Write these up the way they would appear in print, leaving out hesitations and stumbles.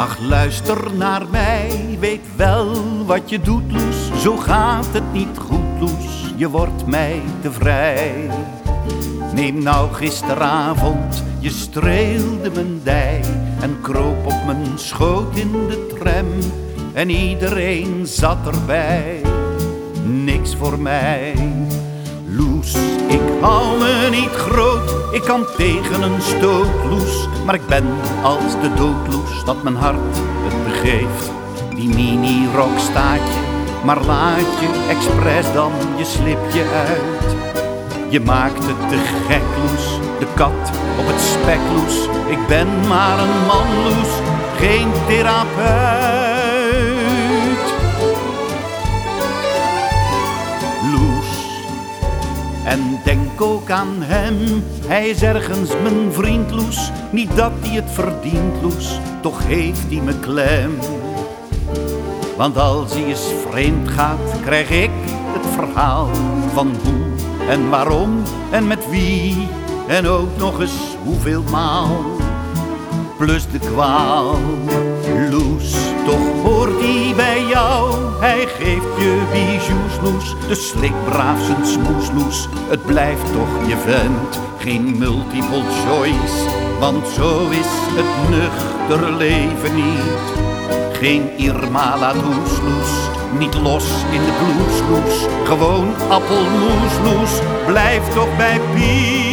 Ach, luister naar mij, weet wel wat je doet, Loes. Zo gaat het niet goed, Loes, je wordt mij te vrij. Neem nou gisteravond, je streelde mijn dij en kroop op mijn schoot in de tram. En iedereen zat erbij, niks voor mij. Loes, ik hou me niet groot, ik kan tegen een stoot, Loes. Maar ik ben als de dood, Loes, dat mijn hart het begeeft. Die mini-rok staat je, maar laat je expres dan je slipje uit. Je maakt het te gek, Loes, de kat op het spek, Loes. Ik ben maar een man, Loes, geen therapeut. En denk ook aan hem, hij is ergens mijn vriend, Loes. Niet dat hij het verdient, Loes, toch heeft hij me klem. Want als hij eens vreemd gaat, krijg ik het verhaal van hoe en waarom en met wie. En ook nog eens hoeveel maal, plus de kwaal. Loes, toch hoort hij bij jou, hij geeft je bijou's, Loes. Dus slik braaf zijn smoes, Loes, het blijft toch je vent. Geen multiple choice, want zo is het nuchter leven niet. Geen Irma Ladoes, Loes, niet los in de blues, Loes. Gewoon appelmoes, Loes, blijf toch bij Piet.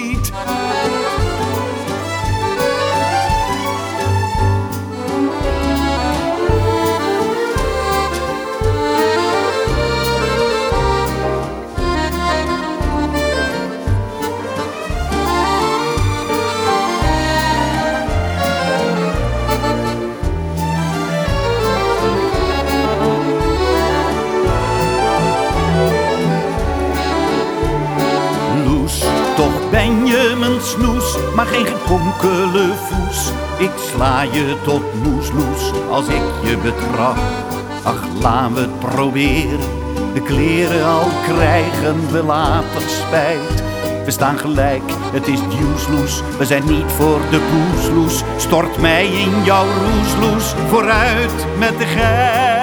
Toch ben je mijn snoes, maar geen gekonkele voes. Ik sla je tot moes, Loes, als ik je betrap. Ach, laten we het proberen, de kleren al krijgen we later spijt. We staan gelijk, het is dues, Loes, we zijn niet voor de poes, Loes. Stort mij in jouw roes, Loes, vooruit met de geit.